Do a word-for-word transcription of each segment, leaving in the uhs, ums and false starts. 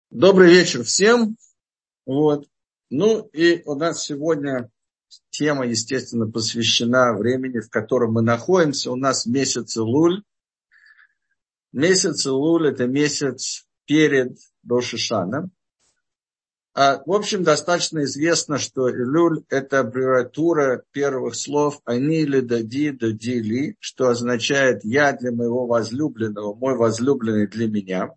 Добрый вечер всем. Вот. Ну и у нас сегодня тема, естественно, посвящена времени, в котором мы находимся. У нас месяц Илуль. Месяц Илуль – это месяц перед Рош ха-Шана. А, в общем, достаточно известно, что Илуль – это аббревиатура первых слов «Ани ли дади дади ли», что означает «я для моего возлюбленного, мой возлюбленный для меня».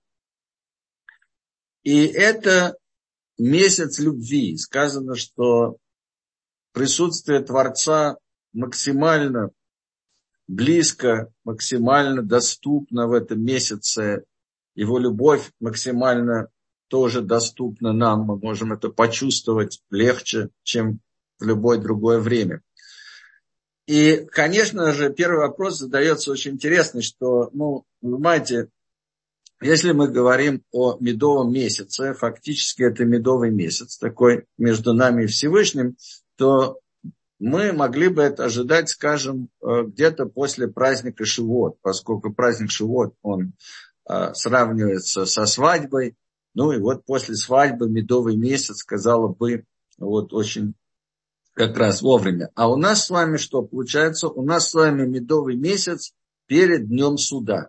И это месяц любви. Сказано, что присутствие Творца максимально близко, максимально доступно в этом месяце. Его любовь максимально тоже доступна нам. Мы можем это почувствовать легче, чем в любое другое время. И, конечно же, первый вопрос задается очень интересный, что, ну, вы понимаете, если мы говорим о медовом месяце, фактически это медовый месяц, такой между нами и Всевышним, то мы могли бы это ожидать, скажем, где-то после праздника Шивот, поскольку праздник Шивот, он сравнивается со свадьбой, ну и вот после свадьбы медовый месяц, казалось бы, вот очень как раз вовремя. А у нас с вами что получается? У нас с вами медовый месяц перед Днем Суда.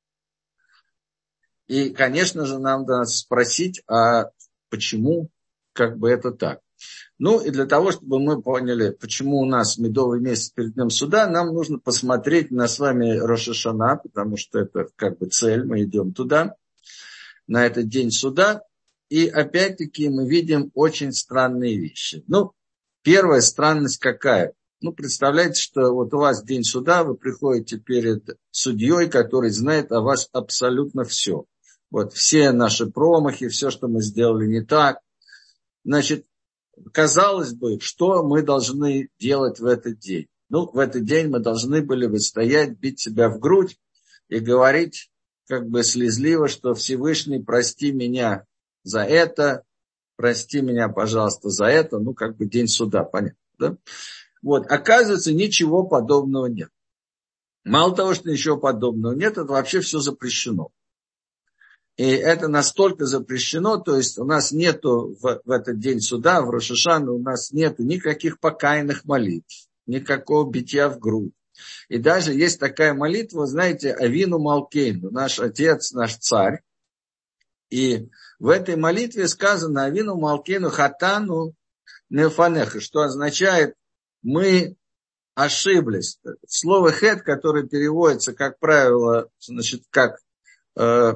И, конечно же, нам надо спросить, а почему как бы это так? Ну, и для того, чтобы мы поняли, почему у нас медовый месяц перед Днем Суда, нам нужно посмотреть на с вами Рош ха-Шана, потому что это как бы цель, мы идем туда, на этот день суда. И опять-таки мы видим очень странные вещи. Ну, первая странность какая? Ну, представляете, что вот у вас день суда, вы приходите перед судьей, который знает о вас абсолютно все. Вот все наши промахи, все, что мы сделали не так. Значит, казалось бы, что мы должны делать в этот день? Ну, в этот день мы должны были бы стоять, бить себя в грудь и говорить, как бы слезливо, что Всевышний, прости меня за это, прости меня, пожалуйста, за это. Ну, как бы день суда, понятно, да? Вот, оказывается, ничего подобного нет. Мало того, что ничего подобного нет, это вообще все запрещено. И это настолько запрещено, то есть у нас нету в, в этот день суда, в Рош ха-Шана, у нас нету никаких покаянных молитв, никакого битья в грудь. И даже есть такая молитва, знаете, Авину Малкейну, наш отец, наш царь. И в этой молитве сказано Авину Малкейну хатану нефанеха, что означает мы ошиблись. Слово хет, которое переводится, как правило, значит, как э,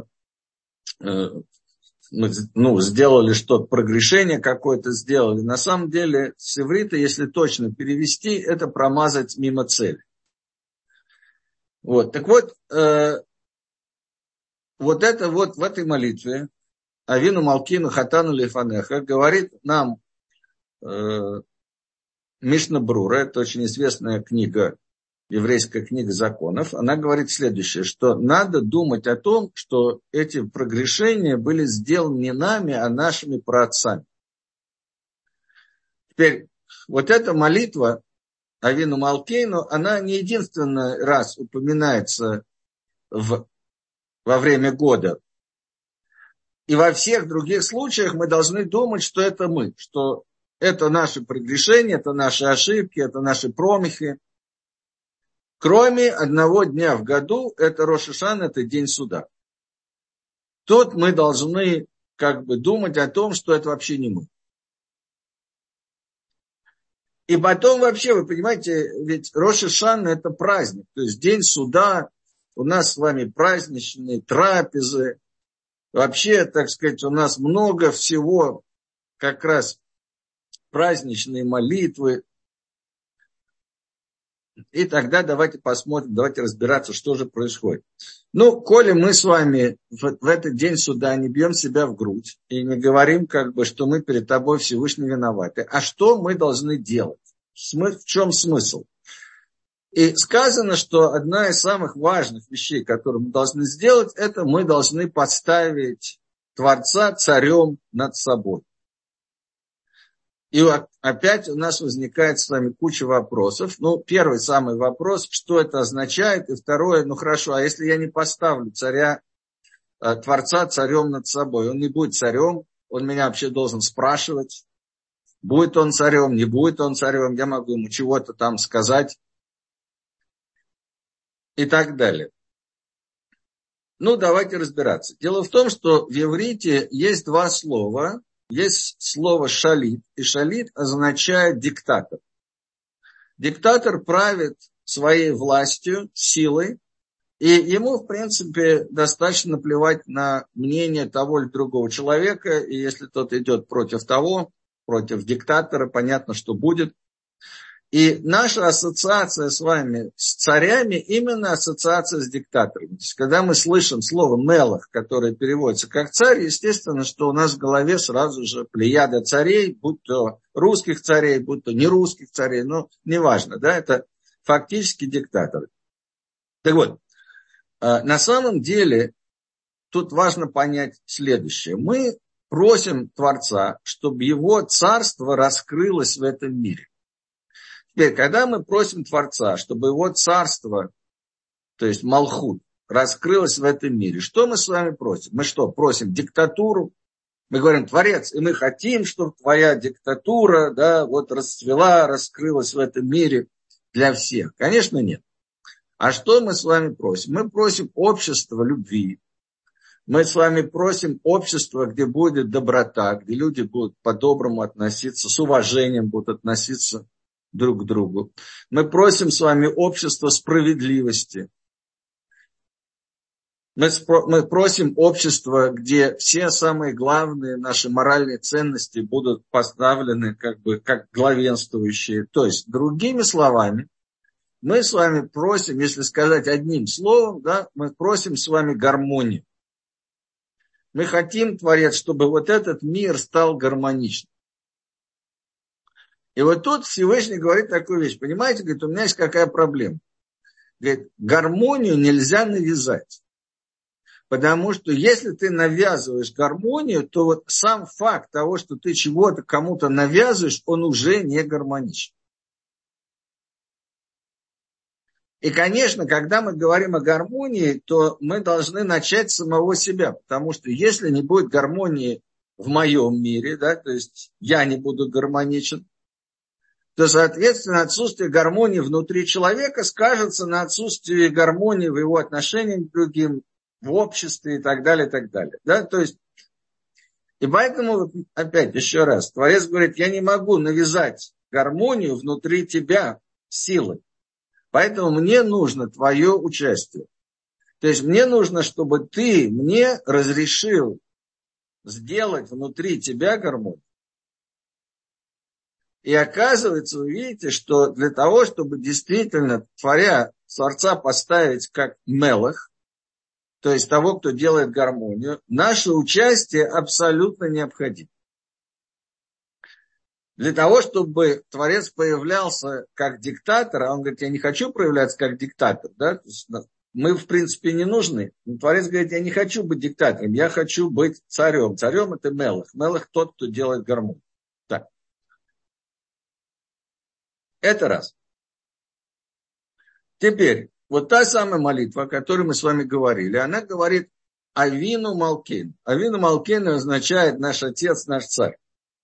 мы ну, сделали что-то, прогрешение какое-то сделали. На самом деле, с иврита, если точно перевести, это промазать мимо цели. Вот, так вот, э, вот это вот в этой молитве Авину Малкину Хатану Лифанеха говорит нам э, Мишна Брура, это очень известная книга, еврейская книга законов, она говорит следующее, что надо думать о том, что эти прогрешения были сделаны не нами, а нашими праотцами. Теперь, вот эта молитва Авину Малкейну, она не единственный раз упоминается в, во время года. И во всех других случаях мы должны думать, что это мы, что это наши прегрешения, это наши ошибки, это наши промахи. Кроме одного дня в году, это Рош ха-Шана, это день суда. Тут мы должны как бы думать о том, что это вообще не мы. И потом вообще, вы понимаете, ведь Рош ха-Шана это праздник. То есть день суда, у нас с вами праздничные трапезы. Вообще, так сказать, у нас много всего, как раз праздничные молитвы. И тогда давайте посмотрим, давайте разбираться, что же происходит. Ну, коли мы с вами в, в этот день суда не бьем себя в грудь и не говорим, как бы, что мы перед тобой Всевышний виноваты, а что мы должны делать? В чем смысл? И сказано, что одна из самых важных вещей, которые мы должны сделать, это мы должны поставить Творца царем над собой. И опять у нас возникает с вами куча вопросов. Ну, первый самый вопрос, что это означает? И второе, ну хорошо, а если я не поставлю царя Творца царем над собой. Он не будет царем, он меня вообще должен спрашивать, будет он царем, не будет он царем, я могу ему чего-то там сказать и так далее. Ну, давайте разбираться. Дело в том, что в иврите есть два слова. Есть слово шалит, и шалит означает диктатор. Диктатор правит своей властью, силой, и ему, в принципе, достаточно плевать на мнение того или другого человека, и если тот идет против того, против диктатора, понятно, что будет. И наша ассоциация с вами с царями именно ассоциация с диктаторами. То есть, когда мы слышим слово «мелах», которое переводится как «царь», естественно, что у нас в голове сразу же плеяда царей, будь то русских царей, будь то не русских царей, но неважно, да, это фактически диктаторы. Так вот, на самом деле, тут важно понять следующее. Мы просим Творца, чтобы его царство раскрылось в этом мире. Теперь, когда мы просим Творца, чтобы его царство, то есть Малхут, раскрылось в этом мире, что мы с вами просим? Мы что, просим диктатуру? Мы говорим: Творец, и мы хотим, чтобы твоя диктатура, да, вот расцвела, раскрылась в этом мире для всех. Конечно, нет. А что мы с вами просим? Мы просим общества любви. Мы с вами просим общества, где будет доброта, где люди будут по-доброму относиться, с уважением будут относиться друг к другу. Мы просим с вами общество справедливости. Мы, мы просим общество, где все самые главные наши моральные ценности будут поставлены как бы как главенствующие. То есть, другими словами, мы с вами просим, если сказать одним словом, да, мы просим с вами гармонию. Мы хотим, Творец, чтобы вот этот мир стал гармоничным. И вот тут Всевышний говорит такую вещь. Понимаете, говорит, у меня есть какая проблема. Говорит, гармонию нельзя навязать. Потому что если ты навязываешь гармонию, то вот сам факт того, что ты чего-то кому-то навязываешь, он уже не гармоничен. И, конечно, когда мы говорим о гармонии, то мы должны начать с самого себя. Потому что если не будет гармонии в моем мире, да, то есть я не буду гармоничен, то, соответственно, отсутствие гармонии внутри человека скажется на отсутствии гармонии в его отношениях к другим, в обществе и так далее, и так далее. Да? То есть, и поэтому, опять, еще раз, Творец говорит: я не могу навязать гармонию внутри тебя силой. Поэтому мне нужно твое участие. То есть, мне нужно, чтобы ты мне разрешил сделать внутри тебя гармонию. И оказывается, вы видите, что для того, чтобы действительно творя, Творца поставить как мелах, то есть того, кто делает гармонию, наше участие абсолютно необходимо. Для того, чтобы Творец появлялся как диктатор, а он говорит: я не хочу проявляться как диктатор, да? То есть мы, в принципе, не нужны. Но Творец говорит: я не хочу быть диктатором, я хочу быть царем. Царем это мелах. Мелах тот, кто делает гармонию. Так. Это раз. Теперь, вот та самая молитва, о которой мы с вами говорили, она говорит Авину Малкейну. Авину Малкейну означает наш отец, наш царь.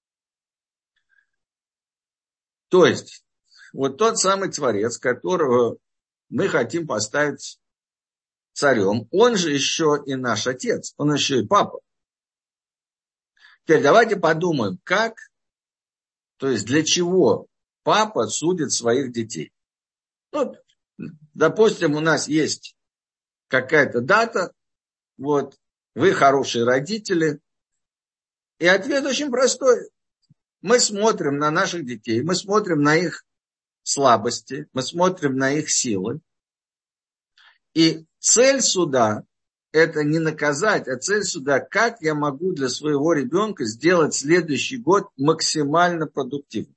То есть, вот тот самый Творец, которого мы хотим поставить царем, он же еще и наш отец, он еще и папа. Теперь давайте подумаем, как, то есть для чего папа судит своих детей. Ну, допустим, у нас есть какая-то дата, вот, вы хорошие родители, и ответ очень простой. Мы смотрим на наших детей, мы смотрим на их слабости, мы смотрим на их силы. И цель суда – это не наказать, а цель суда – как я могу для своего ребенка сделать следующий год максимально продуктивным.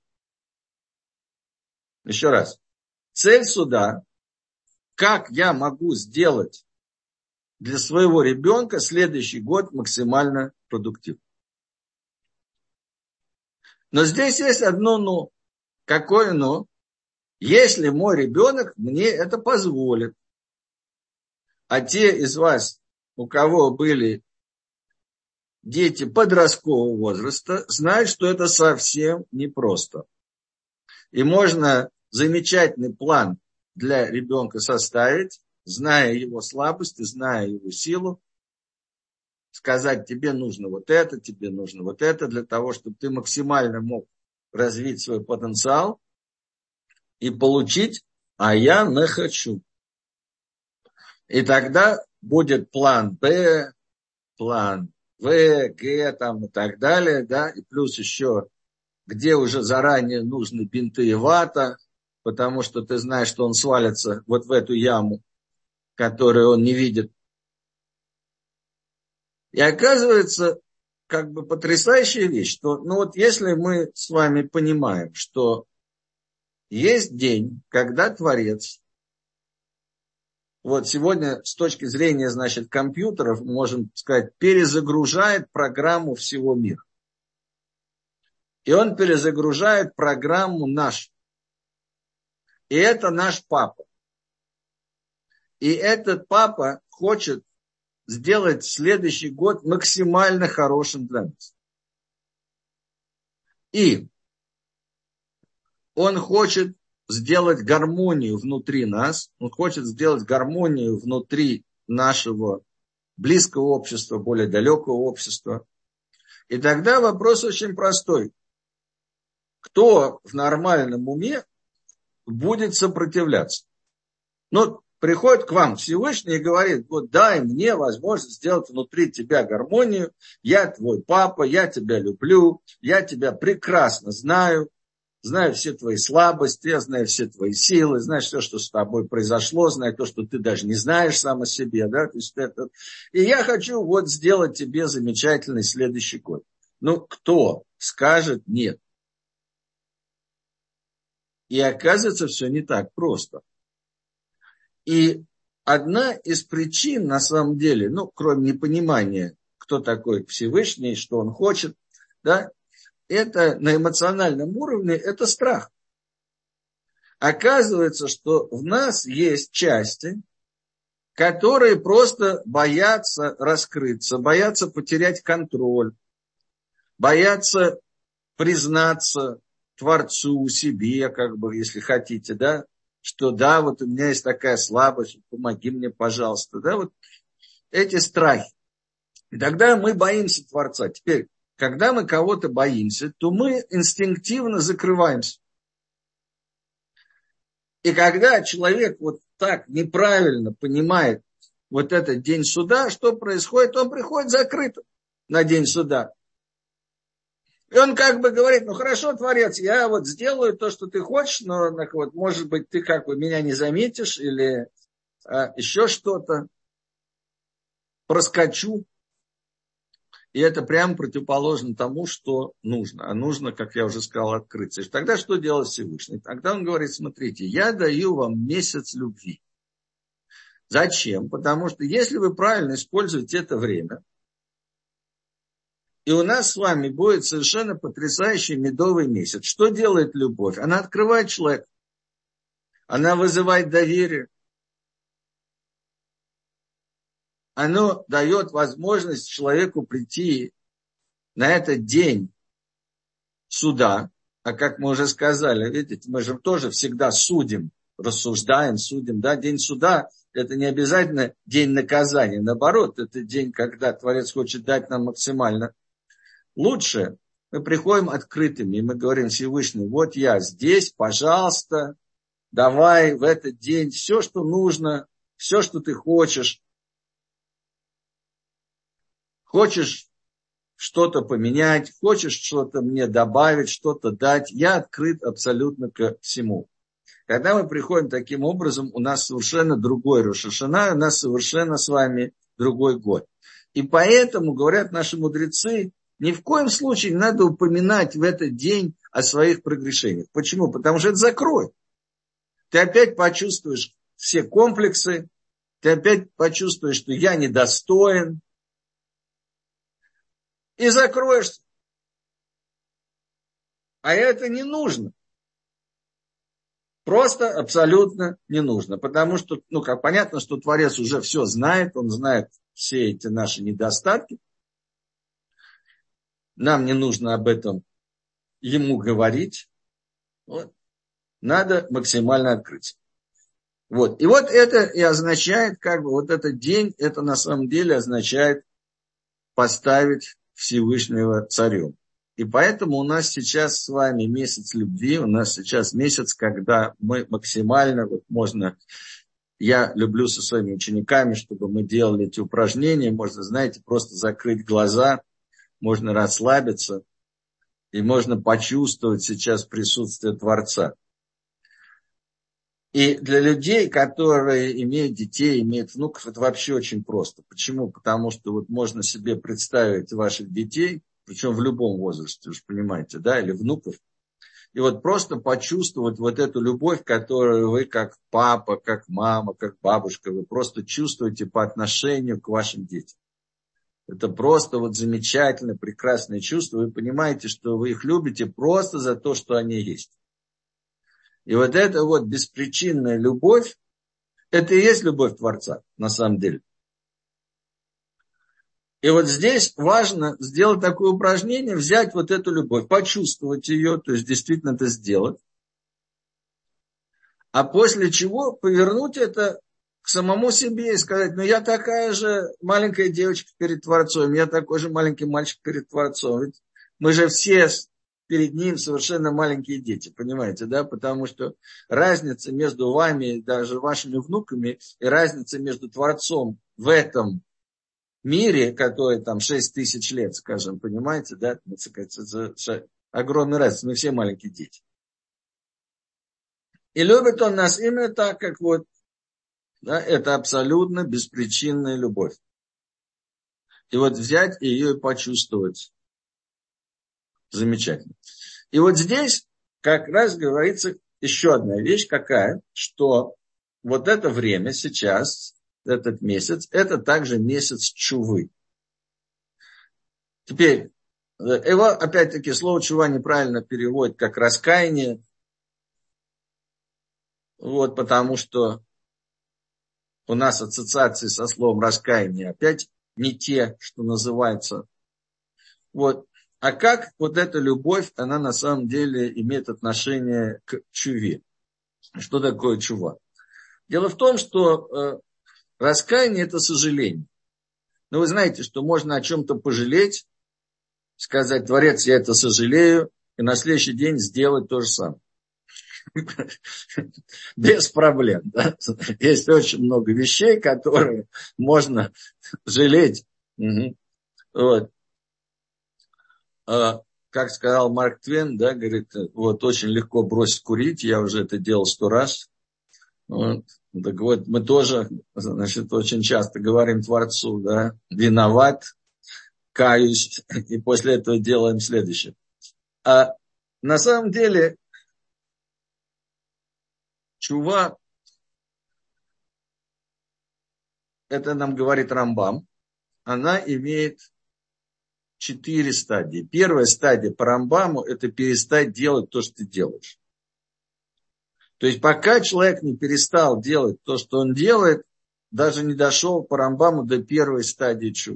Еще раз. Цель суда – как я могу сделать для своего ребенка следующий год максимально продуктивным. Но здесь есть одно «но». Какое «но»? Если мой ребенок мне это позволит. А те из вас, у кого были дети подросткового возраста, знают, что это совсем непросто. И можно замечательный план для ребенка составить, зная его слабости, зная его силу, сказать, тебе нужно вот это, тебе нужно вот это, для того, чтобы ты максимально мог развить свой потенциал и получить, а я не хочу. И тогда будет план Б, план В, Г там и так далее, да, и плюс еще, где уже заранее нужны бинты и вата, потому что ты знаешь, что он свалится вот в эту яму, которую он не видит. И оказывается, как бы потрясающая вещь, что, ну вот если мы с вами понимаем, что есть день, когда Творец, вот сегодня с точки зрения, значит, компьютеров, мы можем сказать, перезагружает программу всего мира. И он перезагружает программу нашу. И это наш папа. И этот папа хочет сделать следующий год максимально хорошим для нас. И он хочет сделать гармонию внутри нас, он хочет сделать гармонию внутри нашего близкого общества, более далекого общества. И тогда вопрос очень простой. Кто в нормальном уме будет сопротивляться? Ну, приходит к вам Всевышний и говорит, вот дай мне возможность сделать внутри тебя гармонию, я твой папа, я тебя люблю, я тебя прекрасно знаю, знаю все твои слабости, я знаю все твои силы, знаю все, что с тобой произошло, знаю то, что ты даже не знаешь сам о себе, да, то есть это... И я хочу вот сделать тебе замечательный следующий год. Ну, кто скажет нет? И оказывается, все не так просто. И одна из причин, на самом деле, ну, кроме непонимания, кто такой Всевышний, что он хочет, да, это на эмоциональном уровне, это страх. Оказывается, что в нас есть части, которые просто боятся раскрыться, боятся потерять контроль, боятся признаться Творцу, себе, как бы, если хотите, да, что да, вот у меня есть такая слабость, помоги мне, пожалуйста, да, вот эти страхи. И тогда мы боимся Творца. Теперь, когда мы кого-то боимся, то мы инстинктивно закрываемся. И когда человек вот так неправильно понимает вот этот день суда, что происходит? Он приходит закрытым на день суда. И он как бы говорит, ну хорошо, Творец, я вот сделаю то, что ты хочешь, но вот, может быть, ты как бы меня не заметишь или а, еще что-то, проскочу. И это прямо противоположно тому, что нужно. А нужно, как я уже сказал, открыться. И тогда что делает Всевышний? Тогда он говорит, смотрите, я даю вам месяц любви. Зачем? Потому что если вы правильно используете это время, и у нас с вами будет совершенно потрясающий медовый месяц. Что делает любовь? Она открывает человека. Она вызывает доверие. Оно дает возможность человеку прийти на этот день суда. А как мы уже сказали, видите, мы же тоже всегда судим, рассуждаем, судим. Да? День суда – это не обязательно день наказания. Наоборот, это день, когда Творец хочет дать нам максимально лучше. Мы приходим открытыми, и мы говорим Всевышний, вот я здесь, пожалуйста, давай в этот день все, что нужно, все, что ты хочешь. Хочешь что-то поменять, хочешь что-то мне добавить, что-то дать, я открыт абсолютно ко всему. Когда мы приходим таким образом, у нас совершенно другой Рош ха-Шана, у нас совершенно с вами другой год. И поэтому, говорят наши мудрецы, ни в коем случае не надо упоминать в этот день о своих прегрешениях. Почему? Потому что это закроет. Ты опять почувствуешь все комплексы, ты опять почувствуешь, что я недостоин, и закроешься. А это не нужно. Просто абсолютно не нужно. Потому что, ну, как понятно, что Творец уже все знает, он знает все эти наши недостатки. Нам не нужно об этом ему говорить. Вот. Надо максимально открыться. Вот. И вот это и означает, как бы, вот этот день, это на самом деле означает поставить Всевышнего царем. И поэтому у нас сейчас с вами месяц любви, у нас сейчас месяц, когда мы максимально, вот можно, я люблю со своими учениками, чтобы мы делали эти упражнения, можно, знаете, просто закрыть глаза, можно расслабиться, и можно почувствовать сейчас присутствие Творца. И для людей, которые имеют детей, имеют внуков, это вообще очень просто. Почему? Потому что вот можно себе представить ваших детей, причем в любом возрасте, уж понимаете, да, или внуков, и вот просто почувствовать вот эту любовь, которую вы как папа, как мама, как бабушка, вы просто чувствуете по отношению к вашим детям. Это просто вот замечательное, прекрасное чувство. Вы понимаете, что вы их любите просто за то, что они есть. И вот эта вот беспричинная любовь, это и есть любовь Творца, на самом деле. И вот здесь важно сделать такое упражнение, взять вот эту любовь, почувствовать ее, то есть действительно это сделать. А после чего повернуть это к самому себе и сказать, ну я такая же маленькая девочка перед Творцом, я такой же маленький мальчик перед Творцом. Ведь мы же все перед ним совершенно маленькие дети, понимаете, да? Потому что разница между вами, даже вашими внуками, и разница между Творцом в этом мире, который там шесть тысяч лет, скажем, понимаете, да? Это огромная разница, мы все маленькие дети. И любит он нас именно так, как вот, да, это абсолютно беспричинная любовь. И вот взять ее и почувствовать. Замечательно. И вот здесь как раз говорится еще одна вещь какая, что вот это время сейчас, этот месяц, это также месяц тшувы. Теперь, его опять-таки слово тшува неправильно переводит как раскаяние, вот, потому что у нас ассоциации со словом раскаяние опять не те, что называется. Вот. А как вот эта любовь, она на самом деле имеет отношение к чуве? Что такое чува? Дело в том, что э, раскаяние – это сожаление. Но вы знаете, что можно о чем-то пожалеть, сказать, Творец, я это сожалею, и на следующий день сделать то же самое. Без проблем. Да? Есть очень много вещей, которые можно жалеть. Угу. Вот. А, как сказал Марк Твен, да, говорит, вот очень легко бросить курить, я уже это делал сто раз. Вот. Так вот, мы тоже, значит, очень часто говорим Творцу, да, виноват, каюсь, и после этого делаем следующее. А на самом деле, чува, это нам говорит Рамбам, она имеет четыре стадии. Первая стадия по Рамбаму – это перестать делать то, что ты делаешь. То есть, пока человек не перестал делать то, что он делает, даже не дошел по Рамбаму до первой стадии чувы.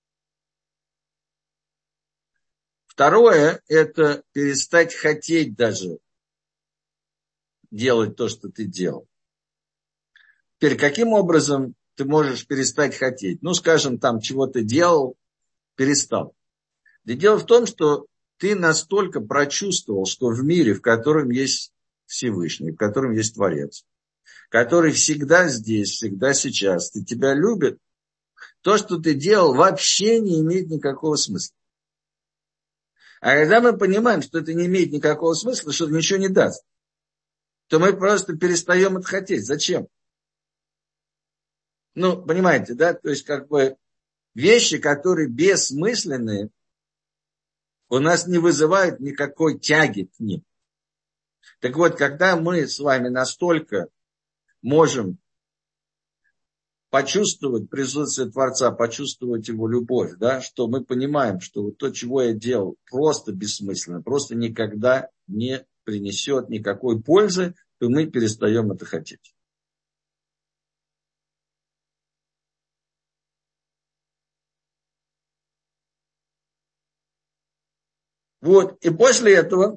Второе – это перестать хотеть даже делать то, что ты делал. Теперь, каким образом ты можешь перестать хотеть? Ну, скажем, там, чего ты делал, перестал. И дело в том, что ты настолько прочувствовал, что в мире, в котором есть Всевышний, в котором есть Творец, который всегда здесь, всегда сейчас, и тебя любит, то, что ты делал, вообще не имеет никакого смысла. А когда мы понимаем, что это не имеет никакого смысла, что это ничего не даст, то мы просто перестаем это хотеть. Зачем? Ну, понимаете, да? То есть, как бы, вещи, которые бессмысленные, у нас не вызывают никакой тяги к ним. Так вот, когда мы с вами настолько можем почувствовать присутствие Творца, почувствовать его любовь, да, что мы понимаем, что вот то, чего я делал, просто бессмысленно, просто никогда не принесет никакой пользы, то мы перестаем это хотеть. Вот, и после этого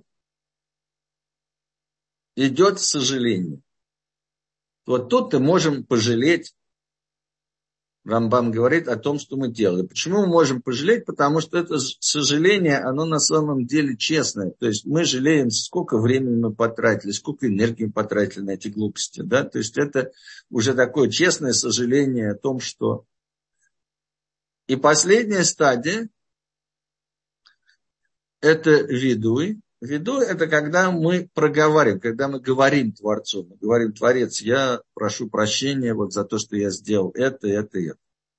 идет сожаление. Вот тут мы можем пожалеть. Рамбам говорит о том, что мы делали. Почему мы можем пожалеть? Потому что это сожаление, оно на самом деле честное. То есть мы жалеем, сколько времени мы потратили, сколько энергии мы потратили на эти глупости. Да? То есть это уже такое честное сожаление о том, что... И последняя стадия – это видуй. Видуй – это когда мы проговариваем, когда мы говорим Творцу. Мы говорим: Творец, я прошу прощения вот за то, что я сделал это, это и это.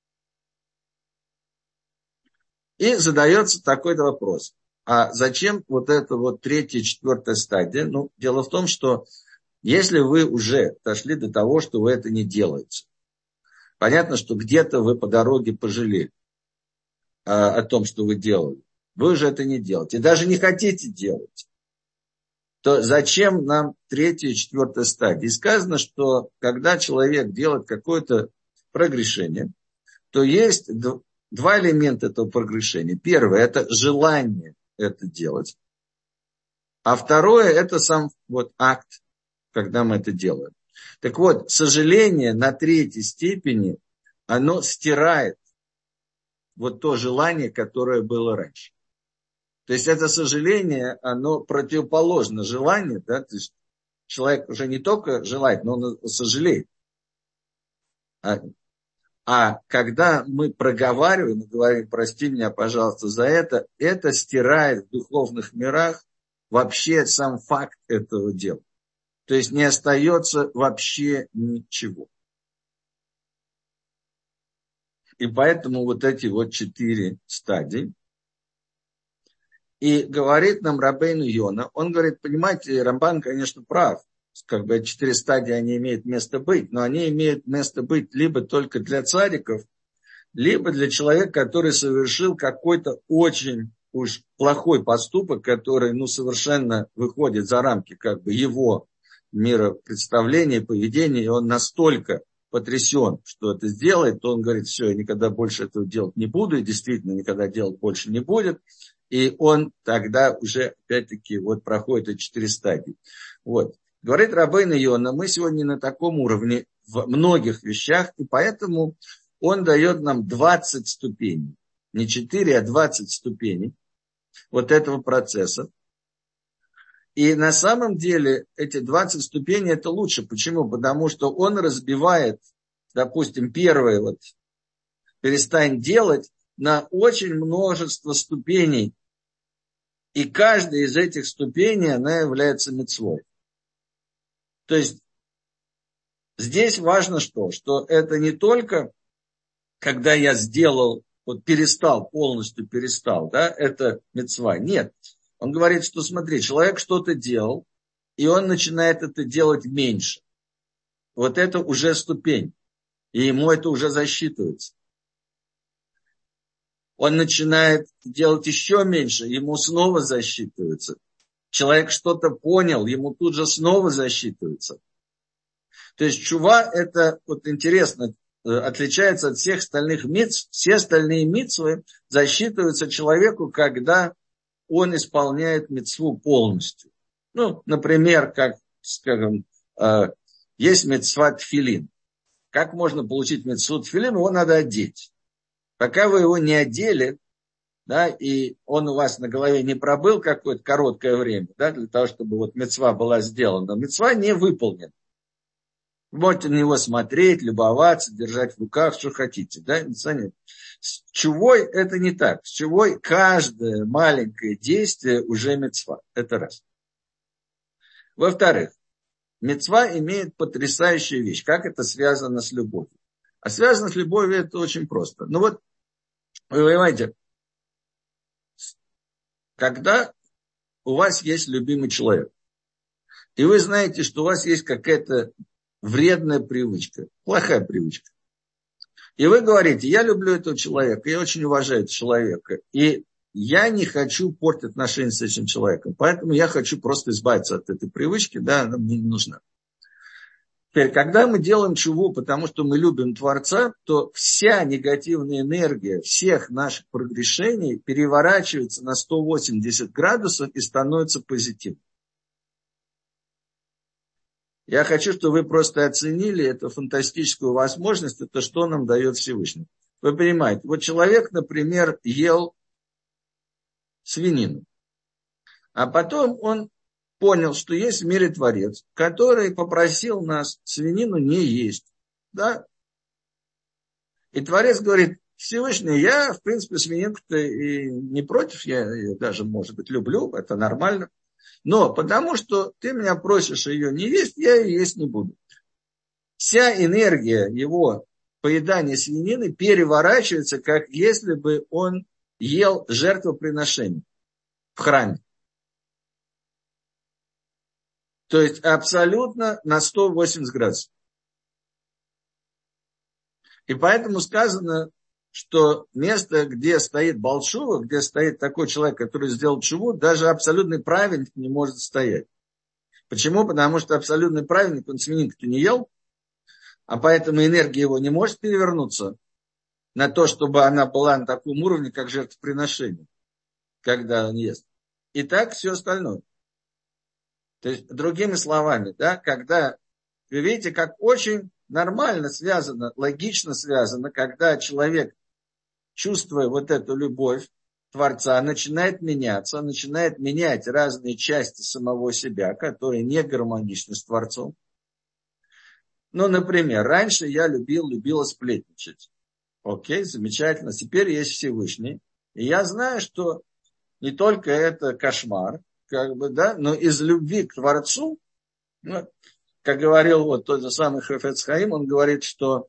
И задается такой вопрос. А зачем вот эта вот третья, четвертая стадия? Ну, дело в том, что если вы уже дошли до того, что вы это не делаете, понятно, что где-то вы по дороге пожалели а, о том, что вы делали. Вы уже это не делаете. И даже не хотите делать. То зачем нам третья и четвертая стадия? И сказано, что когда человек делает какое-то прогрешение, то есть два элемента этого прогрешения. Первое – это желание это делать. А второе – это сам вот акт, когда мы это делаем. Так вот, сожаление на третьей степени, оно стирает вот то желание, которое было раньше. То есть это сожаление, оно противоположно желанию. Да? То есть человек уже не только желает, но он сожалеет. А, а когда мы проговариваем и говорим: прости меня, пожалуйста, за это, это стирает в духовных мирах вообще сам факт этого дела. То есть не остается вообще ничего. И поэтому вот эти вот четыре стадии. И говорит нам Рабейну Йона, он говорит: понимаете, Рамбан, конечно, прав. Как бы четыре стадии, они имеют место быть, но они имеют место быть либо только для цариков, либо для человека, который совершил какой-то очень уж плохой поступок, который, ну, совершенно выходит за рамки как бы его миропредставления, поведения, и он настолько потрясен, что это сделает, то он говорит: все, я никогда больше этого делать не буду, и действительно никогда делать больше не будет. И он тогда уже, опять-таки, вот проходит эти четыре стадии. Вот. Говорит Рабейну Йона, мы сегодня на таком уровне в многих вещах, и поэтому он дает нам двадцать ступеней. Не четыре, а двадцать ступеней вот этого процесса. И на самом деле эти двадцать ступеней это лучше. Почему? Потому что он разбивает, допустим, первое, вот, перестань делать, на очень множество ступеней. И каждая из этих ступеней, она является мицвой. То есть здесь важно что? Что это не только, когда я сделал, вот перестал, полностью перестал, да, это мицва. Нет. Он говорит, что смотри, человек что-то делал, и он начинает это делать меньше. Вот это уже ступень. И ему это уже засчитывается. Он начинает делать еще меньше, ему снова засчитывается. Человек что-то понял, ему тут же снова засчитывается. То есть чува, это вот интересно, отличается от всех остальных мицв. Все остальные мицвы засчитываются человеку, когда он исполняет мицву полностью. Ну, например, как, скажем, есть мицва тфилин. Как можно получить мицву тфилин? Его надо одеть. Пока вы его не одели, да, и он у вас на голове не пробыл какое-то короткое время, да, для того, чтобы вот мицва была сделана, мицва не выполнена. Вы можете на него смотреть, любоваться, держать в руках, что хотите, да, мицва нет. С чувой это не так. С чувой каждое маленькое действие уже мицва. Это раз. Во-вторых, мицва имеет потрясающую вещь. Как это связано с любовью? А связано с любовью это очень просто. Ну вот, вы понимаете, когда у вас есть любимый человек, и вы знаете, что у вас есть какая-то вредная привычка, плохая привычка, и вы говорите: я люблю этого человека, я очень уважаю этого человека, и я не хочу портить отношения с этим человеком, поэтому я хочу просто избавиться от этой привычки, да, она мне не нужна. Теперь, когда мы делаем чуву, потому что мы любим Творца, то вся негативная энергия всех наших прогрешений переворачивается на сто восемьдесят градусов и становится позитивной. Я хочу, чтобы вы просто оценили эту фантастическую возможность, это что нам дает Всевышний. Вы понимаете, вот человек, например, ел свинину, а потом он понял, что есть в мире Творец, который попросил нас свинину не есть. Да? И Творец говорит: Всевышний, я, в принципе, свининку-то и не против, я ее даже, может быть, люблю, это нормально. Но потому что ты меня просишь ее не есть, я ее есть не буду. Вся энергия его поедания свинины переворачивается, как если бы он ел жертвоприношение в храме. То есть абсолютно на сто восемьдесят градусов. И поэтому сказано, что место, где стоит Баал Тшува, где стоит такой человек, который сделал тшуву, даже абсолютный праведник не может стоять. Почему? Потому что абсолютный праведник, он свининку-то не ел, а поэтому энергия его не может перевернуться на то, чтобы она была на таком уровне, как жертвоприношение, когда он ест. И так все остальное. То есть, другими словами, да, когда вы видите, как очень нормально связано, логично связано, когда человек, чувствуя вот эту любовь Творца, начинает меняться, начинает менять разные части самого себя, которые не гармоничны с Творцом. Ну, например, раньше я любил, любила сплетничать. Окей, замечательно. Теперь есть Всевышний. И я знаю, что не только это кошмар, как бы, да, но из любви к Творцу, ну, как говорил вот тот же самый Хафец Хаим, он говорит, что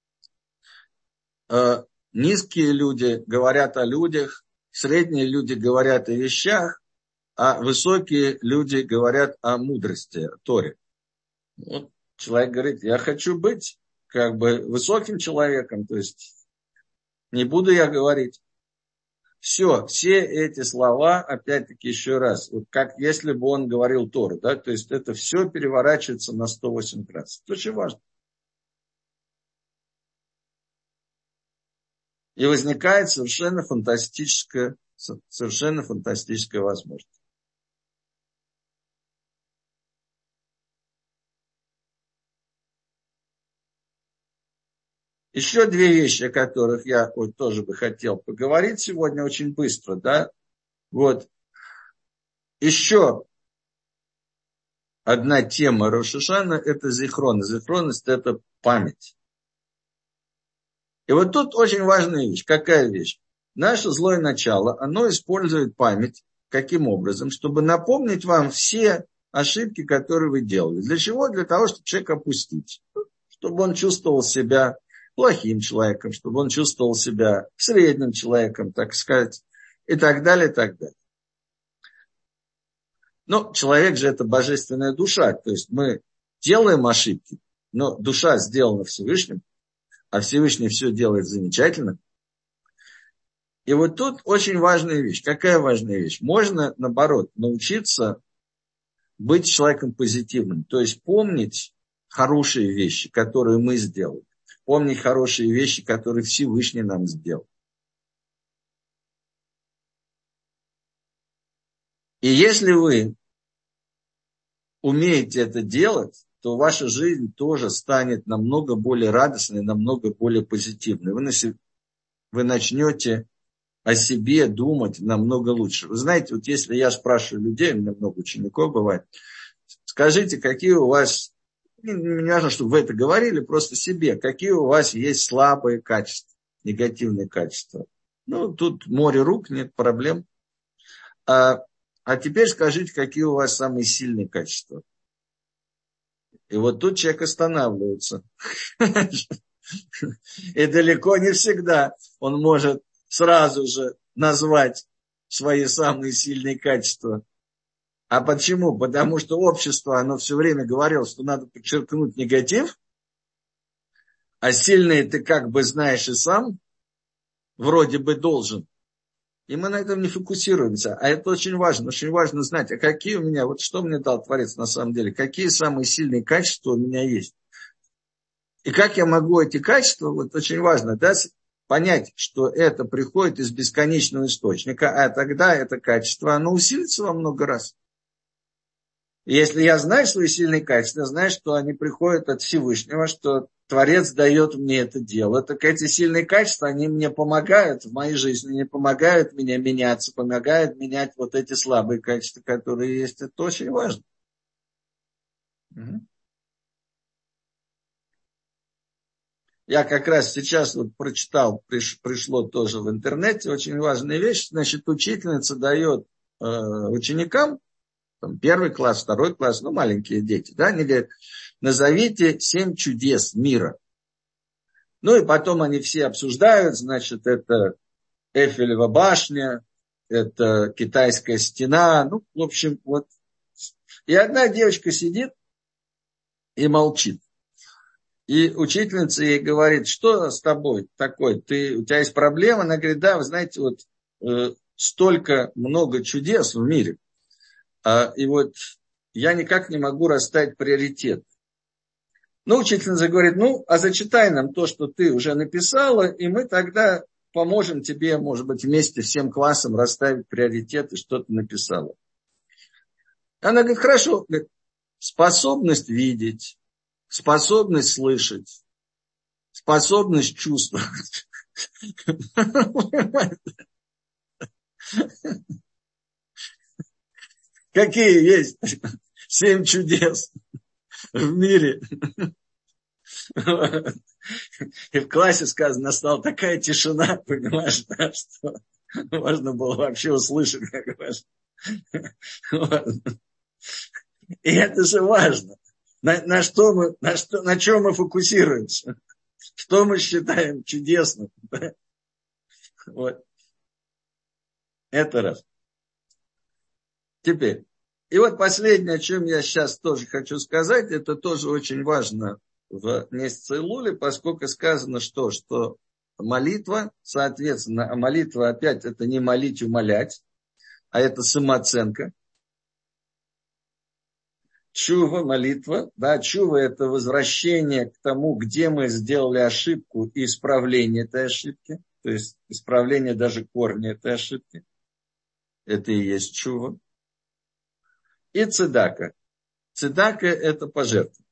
э, низкие люди говорят о людях, средние люди говорят о вещах, а высокие люди говорят о мудрости, о Торе. Вот человек говорит: я хочу быть как бы высоким человеком, то есть не буду я говорить. Все, все эти слова, опять-таки еще раз, вот как если бы он говорил Тору, да, то есть это все переворачивается на сто восемь градусов. Это очень важно. И возникает совершенно фантастическая, совершенно фантастическая возможность. Еще две вещи, о которых я вот тоже бы хотел поговорить сегодня очень быстро, да. Вот. Еще одна тема Рош ха-Шана – это зихрон. Зихронность – это память. И вот тут очень важная вещь. Какая вещь? Наше злое начало, оно использует память. Каким образом? Чтобы напомнить вам все ошибки, которые вы делали. Для чего? Для того, чтобы человека опустить. Чтобы он чувствовал себя плохим человеком, чтобы он чувствовал себя средним человеком, так сказать, и так далее, и так далее. Но человек же это божественная душа, то есть мы делаем ошибки, но душа сделана Всевышним, а Всевышний все делает замечательно. И вот тут очень важная вещь. Какая важная вещь? Можно, наоборот, научиться быть человеком позитивным, то есть помнить хорошие вещи, которые мы сделали. Помнить хорошие вещи, которые Всевышний нам сделал. И если вы умеете это делать, то ваша жизнь тоже станет намного более радостной, намного более позитивной. Вы, вы начнете о себе думать намного лучше. Вы знаете, вот если я спрашиваю людей, у меня много учеников бывает, скажите, какие у вас... Не важно, чтобы вы это говорили, просто себе. Какие у вас есть слабые качества, негативные качества. Ну, тут море рук, нет проблем. А, а теперь скажите, какие у вас самые сильные качества. И вот тут человек останавливается. И далеко не всегда он может сразу же назвать свои самые сильные качества. А почему? Потому что общество, оно все время говорило, что надо подчеркнуть негатив, а сильные ты как бы знаешь и сам, вроде бы должен. И мы на этом не фокусируемся. А это очень важно. Очень важно знать, а какие у меня, вот что мне дал Творец на самом деле, какие самые сильные качества у меня есть. И как я могу эти качества, вот очень важно, да, понять, что это приходит из бесконечного источника, а тогда это качество, оно усилится во много раз. И если я знаю свои сильные качества, я знаю, что они приходят от Всевышнего, что Творец дает мне это дело, так эти сильные качества, они мне помогают в моей жизни, не помогают мне меняться, помогают менять вот эти слабые качества, которые есть. Это очень важно. Я как раз сейчас вот прочитал, приш, пришло тоже в интернете, очень важная вещь. Значит, учительница дает э, ученикам, там, первый класс, второй класс, ну, маленькие дети, да, они говорят, назовите семь чудес мира. Ну, и потом они все обсуждают, значит, это Эйфелева башня, это китайская стена, ну, в общем, вот. И одна девочка сидит и молчит. И учительница ей говорит, что с тобой такое? Ты, у тебя есть проблема? Она говорит, да, вы знаете, вот э, столько много чудес в мире. А, и вот я никак не могу расставить приоритет. Ну, учительница говорит, ну, а зачитай нам то, что ты уже написала, и мы тогда поможем тебе, может быть, вместе всем классом расставить приоритеты, что ты написала. Она говорит, хорошо, говорит, способность видеть, способность слышать, способность чувствовать. Какие есть семь чудес в мире. И в классе сказано, настала такая тишина, понимаешь, да, что можно было вообще услышать, как важно. И это же важно. На, на, что мы, на, что, на чем мы фокусируемся? Что мы считаем чудесным? Да? Вот. Это раз. Теперь. И вот последнее, о чем я сейчас тоже хочу сказать, это тоже очень важно в месяце Илуле, поскольку сказано, что, что молитва, соответственно, а молитва опять это не молить, умолять, а это самооценка. Чува, молитва, да, чува это возвращение к тому, где мы сделали ошибку и исправление этой ошибки, то есть исправление даже корня этой ошибки. Это и есть чува. И цедака. Цедака это пожертвование.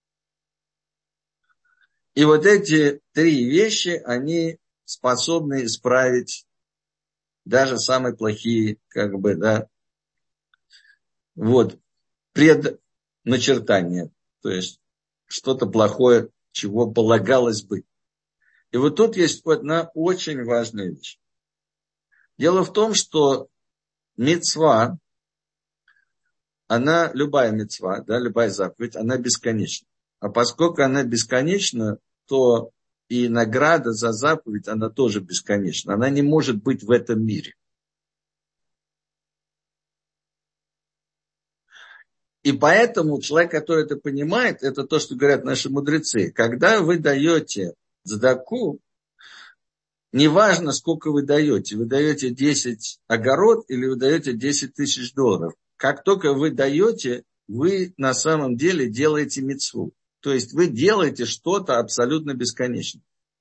И вот эти три вещи, они способны исправить даже самые плохие, как бы, да, вот, предначертание, то есть что-то плохое, чего полагалось быть. И вот тут есть одна очень важная вещь. Дело в том, что мицва, она, любая мицва, да, любая заповедь, она бесконечна. А поскольку она бесконечна, то и награда за заповедь, она тоже бесконечна. Она не может быть в этом мире. И поэтому человек, который это понимает, это то, что говорят наши мудрецы. Когда вы даете цдаку, неважно, сколько вы даете. Вы даете десять огород или вы даете десять тысяч долларов. Как только вы даете, вы на самом деле делаете мицву. То есть вы делаете что-то абсолютно бесконечное.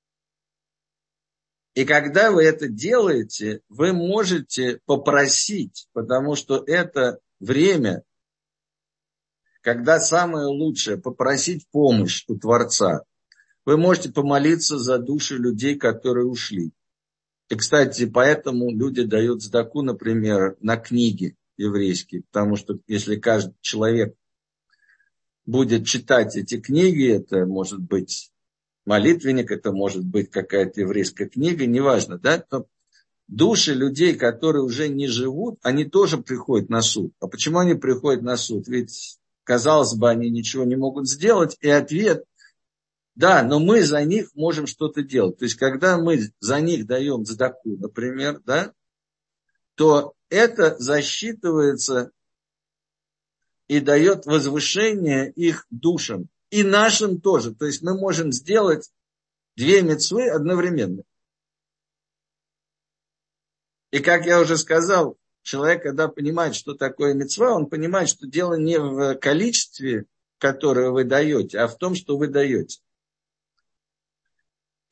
И когда вы это делаете, вы можете попросить, потому что это время, когда самое лучшее попросить помощь у Творца. Вы можете помолиться за души людей, которые ушли. И, кстати, поэтому люди дают цдаку, например, на книги еврейские, потому что если каждый человек будет читать эти книги, это может быть молитвенник, это может быть какая-то еврейская книга, неважно, да, то души людей, которые уже не живут, они тоже приходят на суд. А почему они приходят на суд? Ведь, казалось бы, они ничего не могут сделать, и ответ, да, но мы за них можем что-то делать. То есть, когда мы за них даем цдаку, например, да, то это засчитывается и дает возвышение их душам. И нашим тоже. То есть мы можем сделать две мицвы одновременно. И как я уже сказал, человек, когда понимает, что такое мицва, он понимает, что дело не в количестве, которое вы даете, а в том, что вы даете.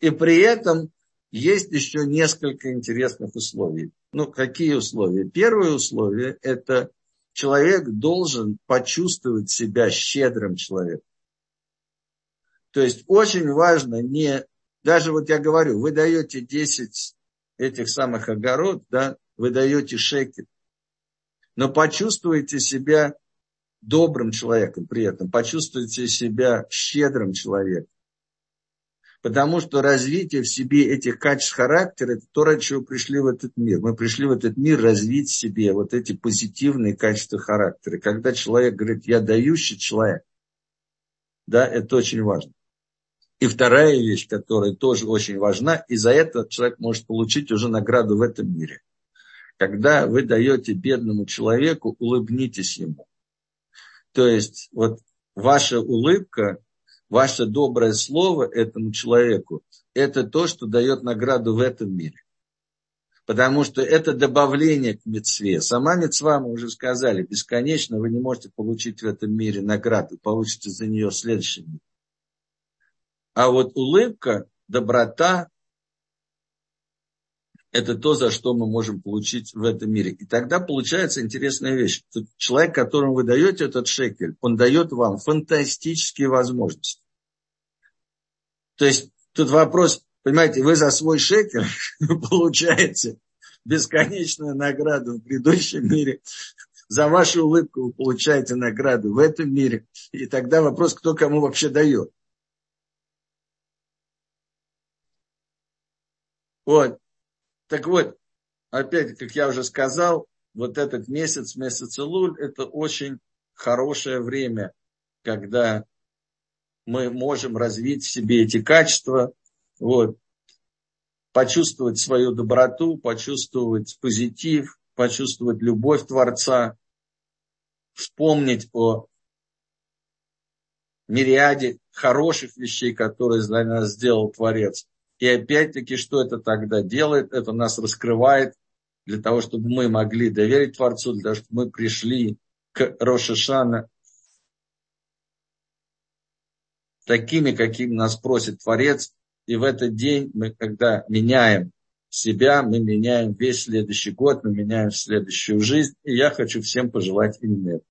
И при этом есть еще несколько интересных условий. Ну, какие условия? Первое условие – это человек должен почувствовать себя щедрым человеком. То есть очень важно не... Даже вот я говорю, вы даете десять этих самых огород, да, вы даете шекель, но почувствуйте себя добрым человеком при этом, почувствуйте себя щедрым человеком. Потому что развитие в себе этих качеств характера – это то, ради чего пришли в этот мир. Мы пришли в этот мир развить в себе вот эти позитивные качества характера. Когда человек говорит, я дающий человек, да, это очень важно. И вторая вещь, которая тоже очень важна, и за это человек может получить уже награду в этом мире. Когда вы даете бедному человеку, улыбнитесь ему. То есть вот ваша улыбка, ваше доброе слово этому человеку, это то, что дает награду в этом мире. Потому что это добавление к мицве. Сама мицва, мы уже сказали, бесконечно вы не можете получить в этом мире награду, получите за нее в следующем мире. А вот улыбка, доброта, это то, за что мы можем получить в этом мире. И тогда получается интересная вещь. Тут человек, которому вы даете этот шекель, он дает вам фантастические возможности. То есть тут вопрос, понимаете, вы за свой шекель получаете бесконечную награду в предыдущем мире. За вашу улыбку вы получаете награду в этом мире. И тогда вопрос, кто кому вообще дает. Вот. Так вот, опять, как я уже сказал, вот этот месяц, месяц Элуль, это очень хорошее время, когда мы можем развить в себе эти качества, вот, почувствовать свою доброту, почувствовать позитив, почувствовать любовь Творца, вспомнить о мириаде хороших вещей, которые для нас сделал Творец. И опять-таки, что это тогда делает? Это нас раскрывает для того, чтобы мы могли доверить Творцу, для того, чтобы мы пришли к Рош ха-Шана такими, какими нас просит Творец. И в этот день мы, когда меняем себя, мы меняем весь следующий год, мы меняем следующую жизнь. И я хочу всем пожелать именно это.